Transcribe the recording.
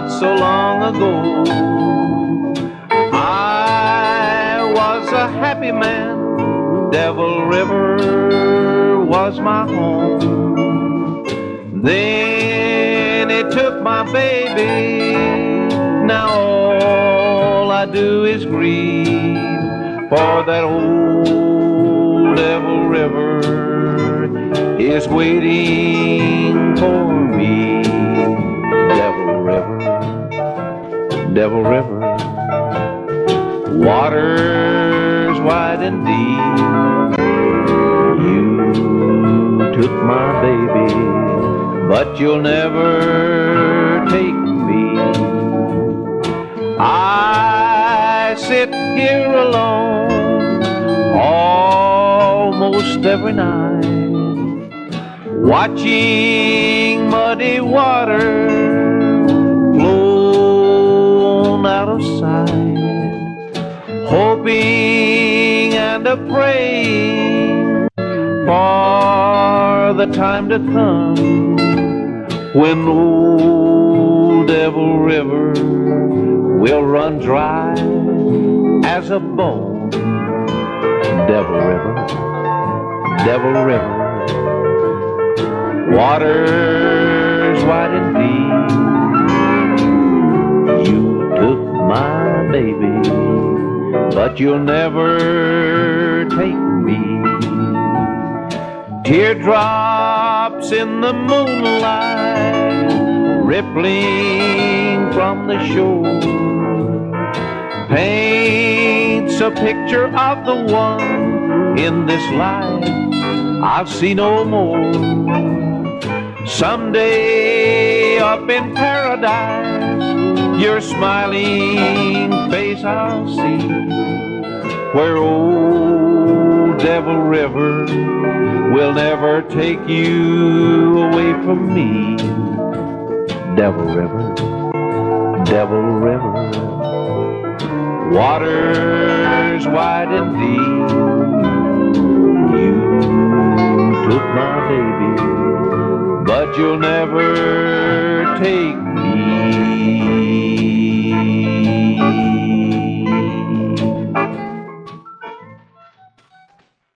so long ago. I was a happy man, Devil River was my home. Then it took my baby, now all I do is grieve, for that old Devil River is waiting for me. Devil River, Devil River, waters wide and deep. You took my baby, but you'll never take me. I sit here alone almost every night, watching muddy water flow out of sight, hoping and a praying for the time to come when old Devil River will run dry as a bone. Devil River, Devil River, waters wide and deep. You took my baby, but you'll never take me. Teardrops in the moonlight, rippling from the shore, paints a picture of the one in this life I'll see no more. Someday up in paradise, your smiling face I'll see, where old Devil River will never take you away from me. Devil River, Devil River, waters wide and deep. You took my baby, but you'll never take me.